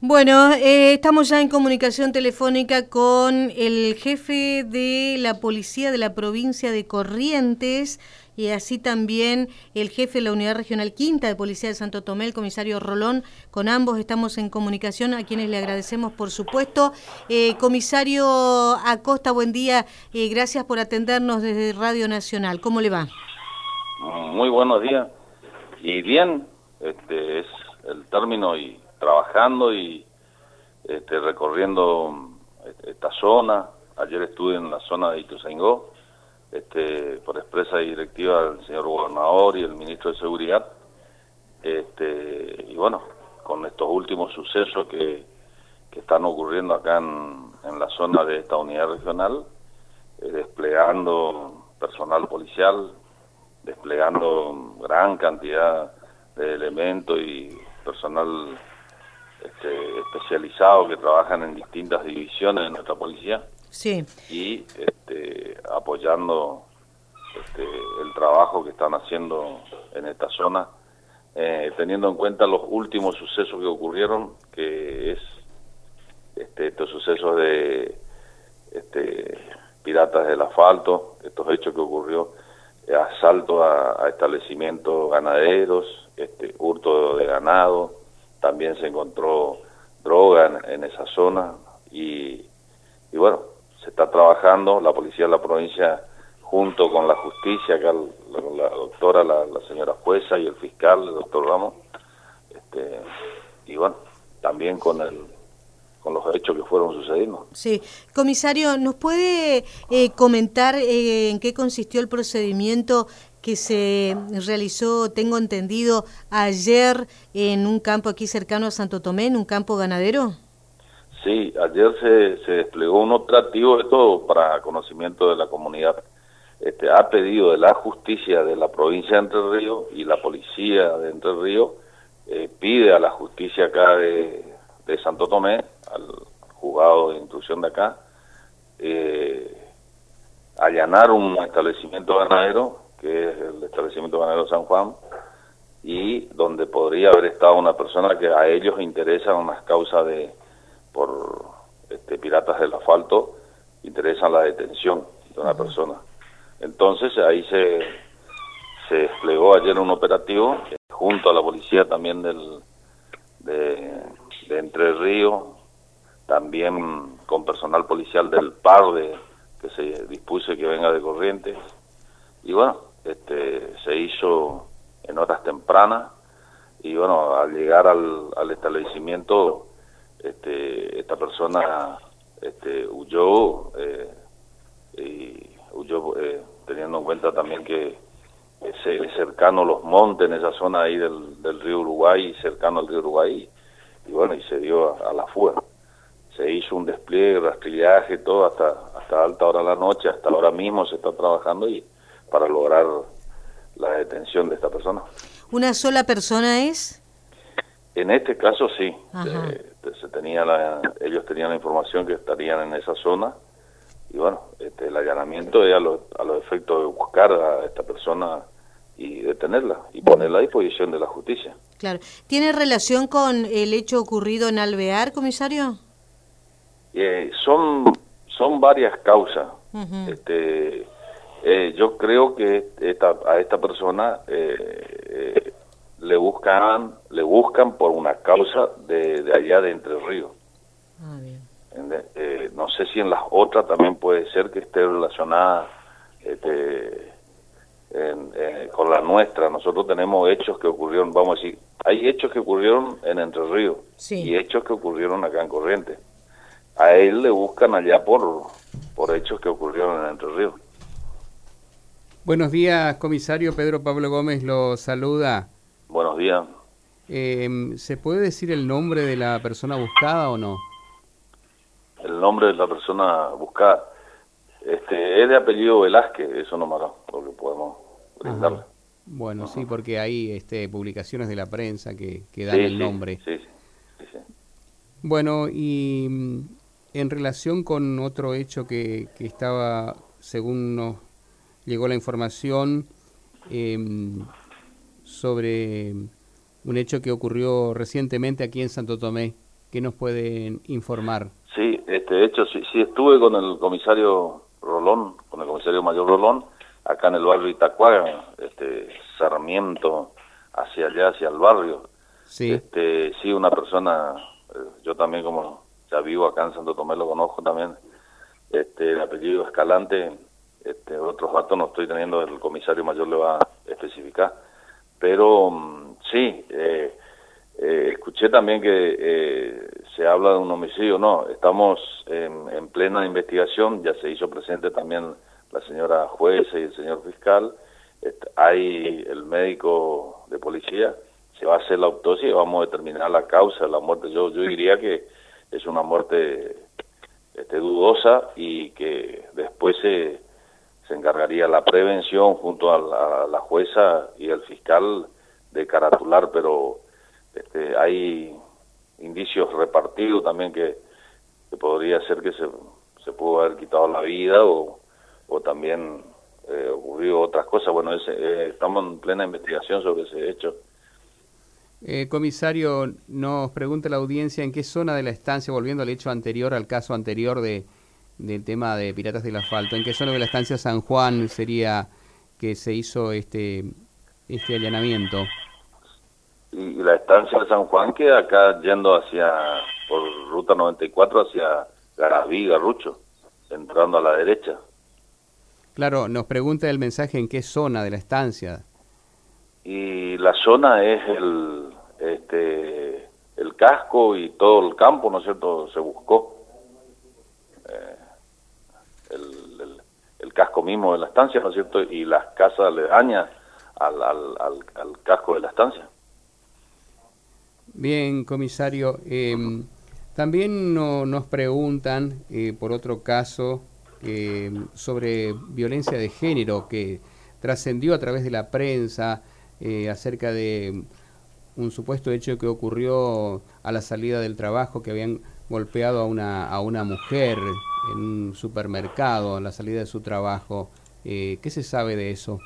Bueno, estamos ya en comunicación telefónica con el jefe de la policía de la provincia de Corrientes y así también el jefe de la Unidad Regional Quinta de Policía de Santo Tomé, el comisario Rolón. Con ambos estamos en comunicación, a quienes le agradecemos por supuesto. Comisario Acosta, buen día. Gracias por atendernos desde Radio Nacional. ¿Cómo le va? Muy buenos días. Y bien, es el término y trabajando y recorriendo esta zona. Ayer estuve en la zona de Ituzaingó, por expresa directiva del señor gobernador y el ministro de Seguridad. Y bueno, con estos últimos sucesos que están ocurriendo acá en la zona de esta unidad regional, desplegando personal policial, desplegando gran cantidad de elementos y personal especializado que trabajan en distintas divisiones de nuestra policía. Sí. Y apoyando el trabajo que están haciendo en esta zona, teniendo en cuenta los últimos sucesos que ocurrieron, que es estos sucesos de piratas del asfalto, estos hechos que ocurrió, asalto a establecimientos ganaderos, hurto de ganado, también se encontró droga en esa zona y bueno, se está trabajando, la policía de la provincia junto con la justicia, acá con la doctora, la señora jueza y el fiscal, el doctor Ramos, y bueno, también con los hechos que fueron sucediendo. Sí. Comisario, ¿nos puede comentar en qué consistió el procedimiento que se realizó, tengo entendido, ayer en un campo aquí cercano a Santo Tomé, en un campo ganadero? Sí, ayer se desplegó un operativo, esto para conocimiento de la comunidad, ha pedido de la justicia de la provincia de Entre Ríos y la policía de Entre Ríos, pide a la justicia acá de Santo Tomé, al juzgado de instrucción de acá, allanar un establecimiento ganadero, que es el establecimiento ganadero San Juan, y donde podría haber estado una persona que a ellos interesan unas causas por piratas del asfalto, interesan la detención de una persona. Entonces ahí se desplegó ayer un operativo junto a la policía también de Entre Ríos, también con personal policial del PAR que se dispuso que venga de Corrientes, y bueno, se hizo en horas tempranas, y bueno, al llegar al establecimiento, esta persona huyó, teniendo en cuenta también que es cercano los montes en esa zona ahí del río Uruguay, cercano al río Uruguay, y bueno, y se dio a la fuga. Se hizo un despliegue, rastrillaje, todo hasta alta hora de la noche, hasta ahora mismo se está trabajando y para lograr la detención de esta persona. ¿Una sola persona es? En este caso sí, Ajá. ellos tenían la información que estarían en esa zona y bueno, el allanamiento es a los efectos de buscar a esta persona y detenerla y ponerla a disposición de la justicia. Claro. ¿Tiene relación con el hecho ocurrido en Alvear, comisario? Son varias causas. Uh-huh. Yo creo que a esta persona le buscan por una causa de allá de Entre Ríos. Ah, bien. No sé si en las otras también puede ser que esté relacionada con la nuestra. Nosotros tenemos hechos que ocurrieron, vamos a decir, hay hechos que ocurrieron en Entre Ríos, sí, y hechos que ocurrieron acá en Corrientes. A él le buscan allá por hechos que ocurrieron en Entre Ríos. Buenos días, comisario. Pedro Pablo Gómez lo saluda. Buenos días. ¿Se puede decir el nombre de la persona buscada o no? El nombre de la persona buscada es de apellido Velázquez, eso nomás lo que podemos brindarle. Ajá. Bueno, sí, porque hay publicaciones de la prensa que dan Sí, el nombre. Sí. Bueno, y en relación con otro hecho que estaba, según nos llegó la información, sobre un hecho que ocurrió recientemente aquí en Santo Tomé, ¿Qué nos pueden informar? Sí, de hecho, sí estuve con el comisario Rolón, con el comisario mayor Rolón, acá en el barrio Itacuaga, Sarmiento, hacia allá, hacia el barrio. Sí. Sí, una persona, yo también como ya vivo acá en Santo Tomé, lo conozco también, el apellido Escalante, otros datos no estoy teniendo, el comisario mayor le va a especificar, pero sí, escuché también que se habla de un homicidio. No, estamos en plena investigación, ya se hizo presente también la señora jueza y el señor fiscal, hay el médico de policía, se va a hacer la autopsia y vamos a determinar la causa de la muerte. Yo diría que es una muerte dudosa y que después se encargaría la prevención junto a la jueza y el fiscal de caratular, pero hay indicios repartidos también que podría ser que se pudo haber quitado la vida o también ocurrió otras cosas. Bueno, estamos en plena investigación sobre ese hecho. Comisario, nos pregunta la audiencia en qué zona de la estancia, volviendo al hecho anterior, al caso anterior del tema de Piratas del Asfalto, ¿en qué zona de la estancia San Juan sería que se hizo este allanamiento? Y la estancia de San Juan queda acá yendo por ruta 94 hacia Garabí, Garrucho, entrando a la derecha. Claro, nos pregunta el mensaje en qué zona de la estancia. Y la zona es el casco y todo el campo, ¿no es cierto? Se buscó el casco mismo de la estancia, ¿no es cierto? Y las casas aledañas al casco de la estancia. Bien, comisario. También nos preguntan por otro caso sobre violencia de género que trascendió a través de la prensa acerca de un supuesto hecho que ocurrió a la salida del trabajo, que habían golpeado a una mujer en un supermercado a la salida de su trabajo. ¿Qué se sabe de eso?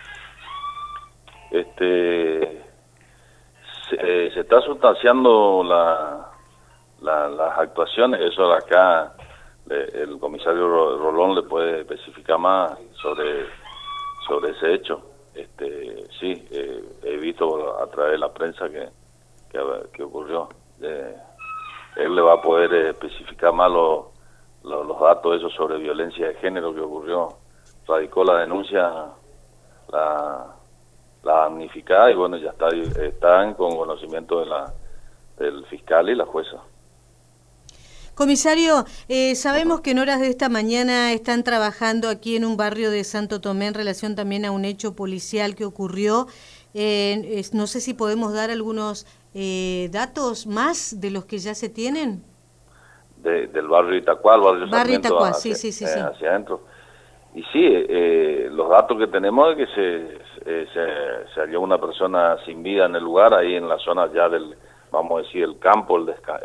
Se está sustanciando las actuaciones, eso de acá el comisario Rolón le puede especificar más sobre ese hecho. Sí, he visto a través de la prensa que ocurrió. Él le va a poder especificar más los datos esos sobre violencia de género que ocurrió. Radicó la denuncia la damnificada y bueno, ya están con conocimiento del fiscal y la jueza. Comisario, sabemos que en horas de esta mañana están trabajando aquí en un barrio de Santo Tomé en relación también a un hecho policial que ocurrió. No sé si podemos dar algunos datos más de los que ya se tienen. Del barrio Itacuá, el barrio Sarmiento, Itacuá, hacia, sí. hacia adentro. Y sí, los datos que tenemos es que se halló una persona sin vida en el lugar, ahí en la zona ya vamos a decir, el campo,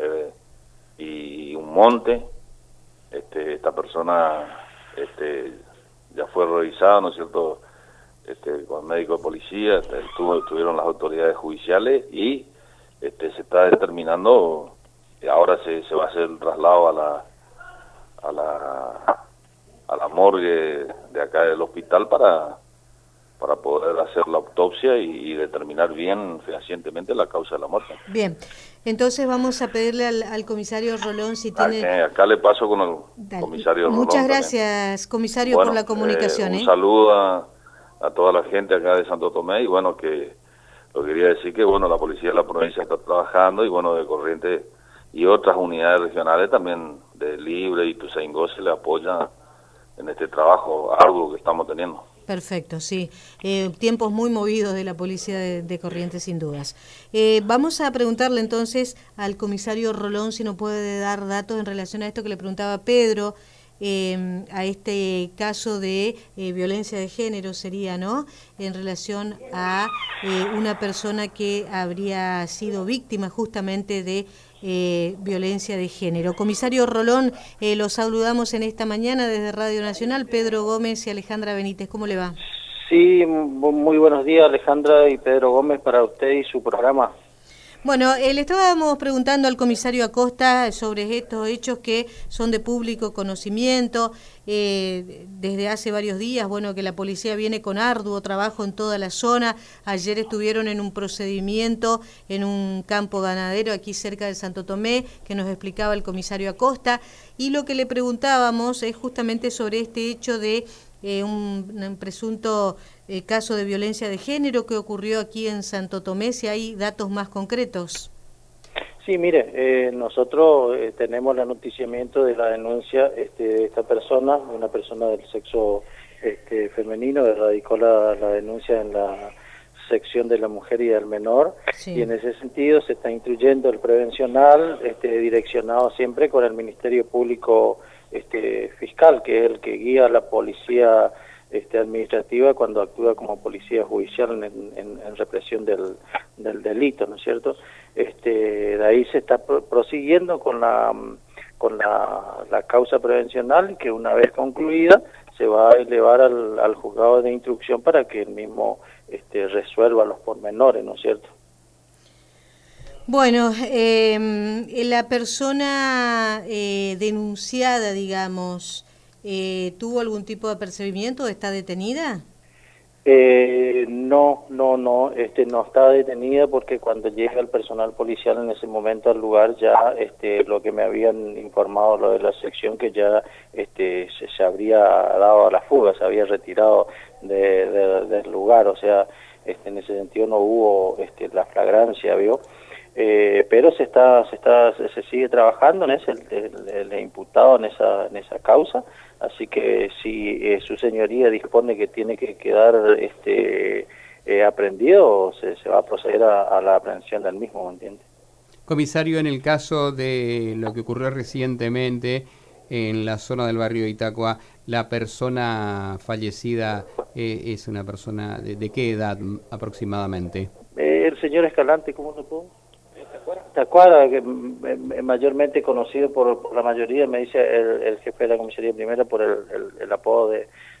y un monte. Esta persona ya fue revisada, ¿no es cierto?, con médico de policía, estuvieron las autoridades judiciales y se está determinando, ahora se va a hacer el traslado a la morgue de acá del hospital para poder hacer la autopsia y determinar bien fehacientemente la causa de la muerte. Bien, entonces vamos a pedirle al comisario Rolón si tiene... Acá le paso con el comisario Rolón. Muchas gracias, comisario, por la comunicación. Un saludo a toda la gente acá de Santo Tomé y bueno, que lo quería decir que bueno, la policía de la provincia está trabajando y bueno, de Corrientes y otras unidades regionales también de Libre y Ituzaingó se le apoya en este trabajo arduo que estamos teniendo. Perfecto, sí. Tiempos muy movidos de la policía de Corrientes, sin dudas. Vamos a preguntarle entonces al comisario Rolón si nos puede dar datos en relación a esto que le preguntaba Pedro, a este caso de violencia de género sería, ¿no?, en relación a una persona que habría sido víctima justamente de violencia de género. Comisario Rolón, los saludamos en esta mañana desde Radio Nacional, Pedro Gómez y Alejandra Benítez. ¿Cómo le va? Sí, muy buenos días, Alejandra y Pedro Gómez, para usted y su programa. Bueno, le estábamos preguntando al comisario Acosta sobre estos hechos que son de público conocimiento. Desde hace varios días, bueno, que la policía viene con arduo trabajo en toda la zona. Ayer estuvieron en un procedimiento en un campo ganadero aquí cerca de Santo Tomé, que nos explicaba el comisario Acosta. Y lo que le preguntábamos es justamente sobre este hecho de un presunto caso de violencia de género que ocurrió aquí en Santo Tomé, si hay datos más concretos. Sí, mire, nosotros tenemos el noticiamiento de la denuncia de esta persona, una persona del sexo femenino, radicó la denuncia en la sección de la mujer y del menor, sí. Y en ese sentido se está instruyendo el prevencional, direccionado siempre con el Ministerio Público Fiscal, que es el que guía a la policía administrativa cuando actúa como policía judicial en represión del delito, ¿no es cierto? De ahí se está prosiguiendo con la causa prevencional, que una vez concluida se va a elevar al juzgado de instrucción para que el mismo resuelva los pormenores, ¿no es cierto? Bueno, la persona denunciada, digamos, ¿tuvo algún tipo de apercibimiento? ¿Está detenida? No está detenida porque cuando llega el personal policial en ese momento al lugar ya lo que me habían informado lo de la sección que ya se habría dado a la fuga, se había retirado del lugar, o sea, en ese sentido no hubo la flagrancia, ¿vio? Pero se sigue trabajando en el imputado en esa causa, así que si su señoría dispone que tiene que quedar aprendido, se va a proceder a la aprehensión del mismo, ¿me entiende? Comisario, en el caso de lo que ocurrió recientemente en la zona del barrio de Itacua, la persona fallecida es una persona de qué edad aproximadamente? El señor Escalante, ¿cómo se pudo? Tacuara, que mayormente conocido por la mayoría, me dice el jefe de la comisaría primera por el apodo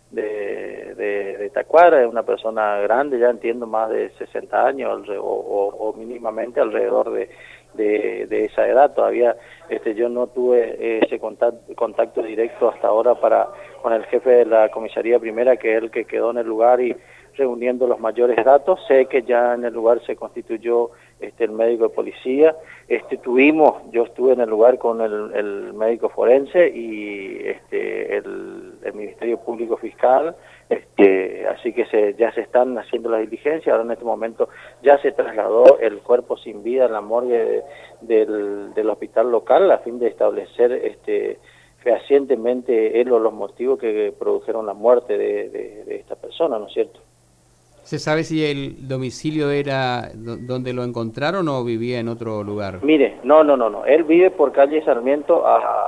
de Tacuara. Es una persona grande, ya entiendo, más de 60 años o mínimamente alrededor de esa edad. Todavía yo no tuve ese contacto directo hasta ahora con el jefe de la comisaría primera, que es el que quedó en el lugar y reuniendo los mayores datos. Sé que ya en el lugar se constituyó el médico de policía. Yo estuve en el lugar con el médico forense y el Ministerio Público Fiscal, así que ya se están haciendo las diligencias. Ahora en este momento ya se trasladó el cuerpo sin vida a la morgue del hospital local a fin de establecer fehacientemente los motivos que produjeron la muerte de esta persona, ¿no es cierto? ¿Se sabe si el domicilio era donde lo encontraron o vivía en otro lugar? Mire, no. Él vive por calle Sarmiento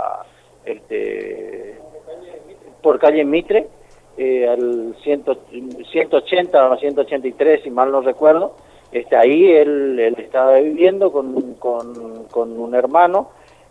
por calle Mitre, al 180 o 183, si mal no recuerdo. Ahí él estaba viviendo con un hermano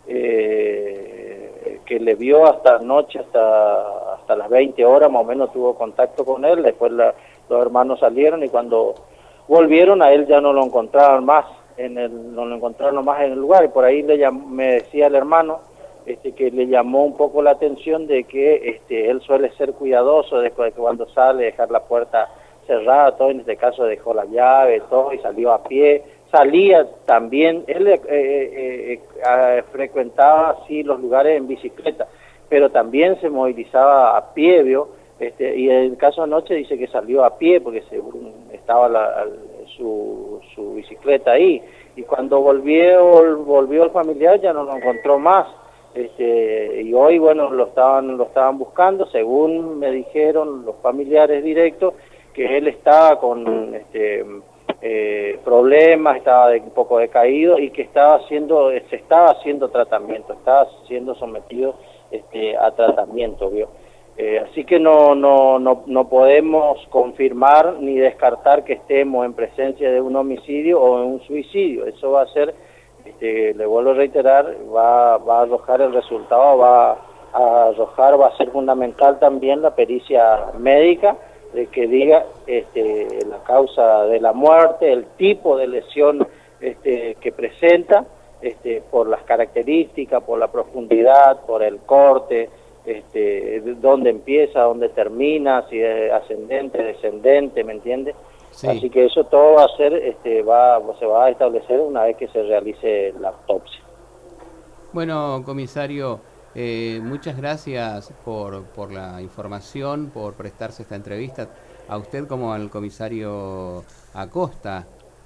que le vio hasta anoche, hasta las 20 horas más o menos tuvo contacto con él. Después los hermanos salieron y cuando volvieron a él ya no lo encontraron más en el lugar, y por ahí me decía el hermano que le llamó un poco la atención de que él suele ser cuidadoso después de que cuando sale dejar la puerta cerrada, todo. En este caso dejó la llave, todo, y salió a pie. Salía también, él frecuentaba así los lugares en bicicleta, pero también se movilizaba a pie, ¿vio? Y en el caso anoche dice que salió a pie porque estaba su bicicleta ahí, y cuando volvió el familiar ya no lo encontró más. Y hoy, bueno, lo estaban buscando, según me dijeron los familiares directos, que él estaba con problemas, estaba un poco decaído y que se estaba haciendo tratamiento, estaba siendo sometido a tratamiento, ¿vio? Así que no podemos confirmar ni descartar que estemos en presencia de un homicidio o en un suicidio. Eso va a ser, le vuelvo a reiterar, va a arrojar el resultado, va a ser fundamental también la pericia médica, de que diga la causa de la muerte, el tipo de lesión que presenta, por las características, por la profundidad, por el corte, dónde empieza, dónde termina, si es ascendente, descendente, ¿me entiende? Sí. Así que eso todo va a ser, se va a establecer una vez que se realice la autopsia. Bueno, comisario, muchas gracias por la información, por prestarse esta entrevista, a usted como al comisario Acosta.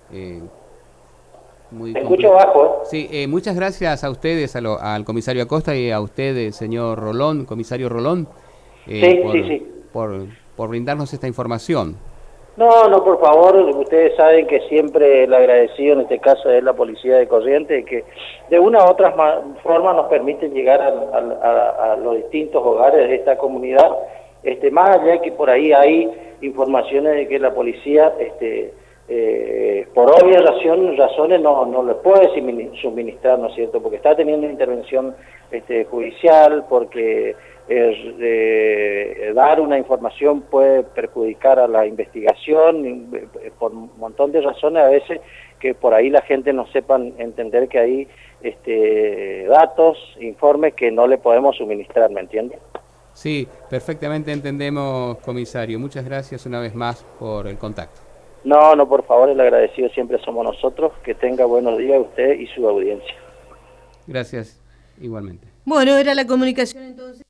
Te escucho bajo, Sí, muchas gracias a ustedes, al comisario Acosta y a usted, señor Rolón, comisario Rolón, por brindarnos esta información. No, por favor, ustedes saben que siempre el agradecido en este caso es la Policía de Corrientes, que de una u otra forma nos permite llegar a los distintos hogares de esta comunidad, más allá de que por ahí hay informaciones de que la policía, por obvias razones no le puede suministrar, ¿no es cierto?, porque está teniendo intervención judicial, porque dar una información puede perjudicar a la investigación, por un montón de razones a veces que por ahí la gente no sepan entender que hay datos, informes que no le podemos suministrar, ¿me entiende? Sí, perfectamente entendemos, comisario. Muchas gracias una vez más por el contacto. No, por favor, el agradecido siempre somos nosotros. Que tenga buenos días usted y su audiencia. Gracias, igualmente. Bueno, era la comunicación entonces.